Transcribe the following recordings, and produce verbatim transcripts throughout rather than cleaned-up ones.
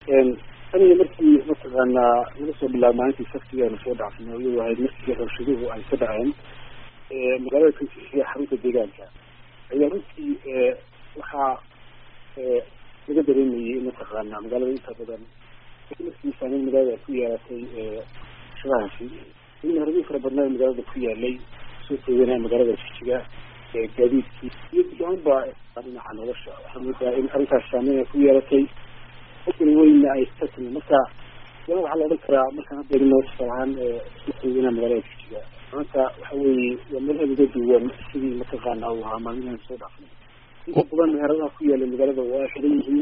aniga markii mataqaanaa laga soo bilaabo maalintii saftigeena soo dhacsanay iyadoo ahayd markii rabshaduhu ay ka dhaceen magaalada Kinsisiya xarunta deegaanka ayaa runtii waxaa laga dareemayay mataqaanaa magaalada inta badan markii saameyn magaalada ku yeelatay shaqahaasi in harbi fara badan magaalada ku yaalay soo jeedinaya magaalada Kinsisiya gaadiidkii iyo dhanba dhinaca nolosha waxaa moodaa in arrintaas saameyn ku yeelatay in weyn ay tahay marka waxaa la oran karaa markaan hadda eegno salaan soo jeedinaya magaalada Kinsisiya maanta waxa weeye waa meel aad uga duwan sidii mataqaanaa uu ahaa maalmahan soo dhaafnay inta badan meheradaha ku yaala magaalada waa xiran yihiin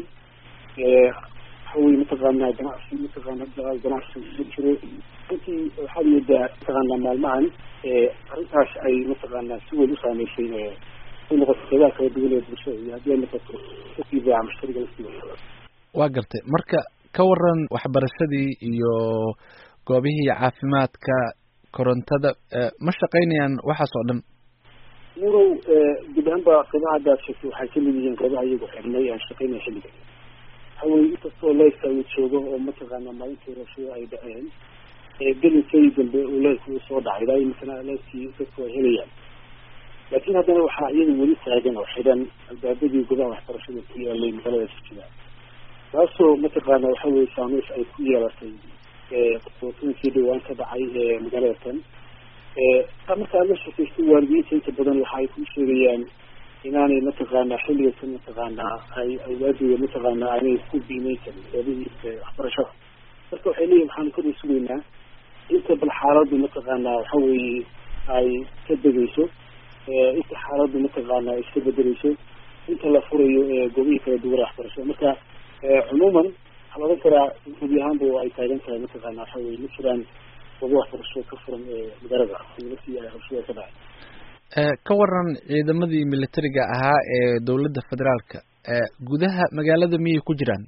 waxa weeye mataqaanaa ganacsi mataqaanaa ganacsi ku jiro runtii waxaad moodaa mataqaanaa maalmahan arrintaas ay mataqaanaa si weyn u saameysay ay noqoto qeybaha kala duwan ee bulshada iyo haddii ay noqoto dadkii baaca mushtariga laftiisa. waa gartay marka ka waran waxbarashadii iyo goobihii caafimaadka korontada ma shaqaynayaan waxaas oo dhan? murow guud ahaanba qeybaha haddaad sheegtay waxay kamid yihiin qeybaha iyagu xirnay aan shaqaynaya xilliga hawey inkastoo leyska uu joogo oo mataqaanaa maalintii rabshada ay dhaceen gelinkii dambe uu leysku uu soo dhacay ilaa imisana leyskii dadku ay helayaan laakiin haddana waxaa iyada weli taagan oo xidhan albaabadii gudaha waxbarashada ku yaalay magaalada Kinsisiya taasoo mataqaanaa waxa weye saameys ay ku yeelatay qodobooyinkii dhawaan ka dhacay magaalada tan markaa la shaqaystay waalidiinta inta badan waxa ay ku sheegayaan inaanay mataqaanaa xilliga ka mataqaanaa ay awlaadooda mataqaanaa aanay ku biimeyn karin goobihiisa waxbarashada marka waxay leeyihin waxaan kor sugaynaa inta bal xaaladdu mataqaanaa waxa weeye ay ka degayso inta xaaladdu mataqaanaa ay iska bedeleyso inta la furayo goobihii kala duwan waxbarashada marka cumuuman waxaa la oran karaa gubi ahaanba ay taagan tahay mataqaanaa waxa weye ma jiraan goobo waxbarasho ka furan magaalada markii ay rabshada ka dhacay. ka waran ciidamadii militariga ahaa ee dowladda federaalka gudaha magaalada miyay ku jiraan?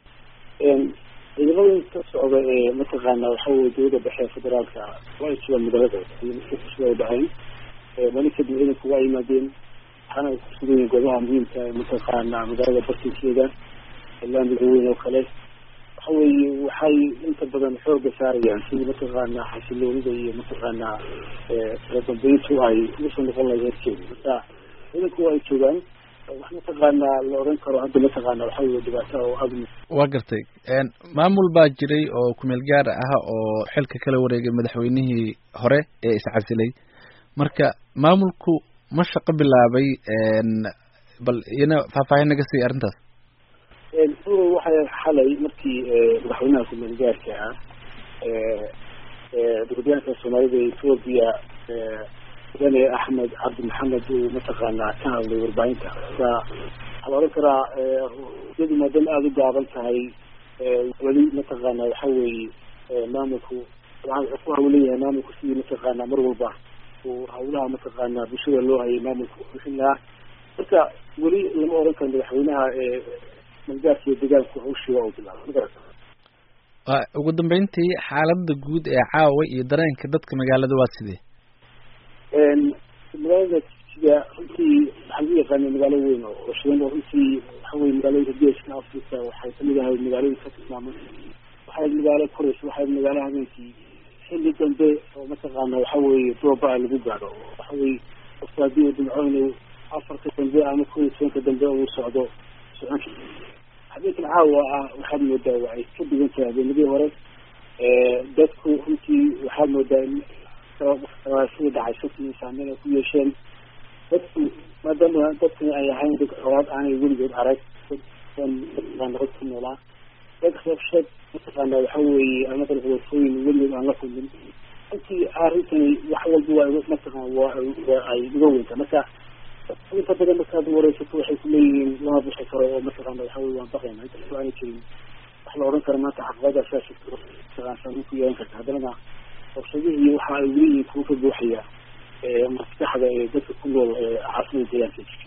ciidamada ka socda ee mataqaanaa waxa weye dowladda dhexe federaalka waa jiraan magaalada ay dhaceen maalin kadib ciidanku waa yimaadeen waxaana ay ku sugan yihiin goobaha muhiimka ee mataqaanaa magaalada bartinkeeda laamiga weyn oo kale waxa weeye waxay inta badan xooga saarayaan sidii mataqaanaa xasiloonida iyo mataqaanaa kala dambeyntu ay usoo noqon lahayd heerkeeda marka ciidanku ay joogaan wax mataqaanaa la oran karo hadda mataqaanaa waxa weye dhibaato oo aad waa gartay maamul baa jiray oo kumeel gaar ah oo xilka kala wareegay madaxweynihii hore ee iscasilay marka maamulku ma shaqo bilaabay bal iyana faahfaahin naga sii arrintaas. waxay xalay markii madaxweynaha kumeel gaarka ah dowladyahanka soomaalida ee Ethiopia mudane Axmed Cabdi Maxamed uu mataqaanaa ka hadlay warbaahinta marka waxaa la oran karaa iyadu maadaama aada u gaaban tahay weli mataqaanaa waxa weeye maamulku waxaa ku hawleeyahay maamulku sidii mataqaanaa mar walba uu hawlaha mataqaanaa bulshada loo hayay maamulku bixin lahaa marka weli lama oran karo madaxweynaha malgaarkiiyo deegaanku hawshii waa u bilaabay. ugu dambeyntii xaaladda guud ee caawa iyo dareenka dadka magaalada waa sidee? magaalada Kinsisiya runtii waxaan u yaqaanay magaalo weyn oo shidan oo runtii waxa weye magaalooyinka geeska Afrika waxay kamid ahay magaalooyinka ka tilmaaman waxay magaalo koraysa waxay magaalo habeenkii xilli dambe oo mataqaanaa waxa weeye dooba lagu gaadho waxa weye qofka haddii uu dhimco inuu afarka dambe ama kow iyo tobanka dambe uu socdo soconka habeenkan caawa ah waxaad moodaa waa ay ka duwan tahay habeenadii hore dadku runtii waxaad moodaa in sida dhacay shaki saameyn ay ku yeesheen dadku maadaama dadkani ay ahayn dad xoolaad aanay weligood arag dadkan dad ku noolaa dad rabshad mataqaanaa waxa weeye ama dalqabatooyin weligood aan la kulmin runtii arrintani wax walba waa mataqaan waa waa ay uga weynta marka inta badan markaad wareysato waxay ku leeyihiin lama bixi karo oo mataqaana waxa weye waan baqayna inkastoo aanay jirin wax la oran karo maanta xaqbada saasito mataqaan ku yeelan karta haddana rabshadihii waxa ay weliyihiin kuwa ka buuxaya maskaxda ee dadka ku nool caasimada deegaanka.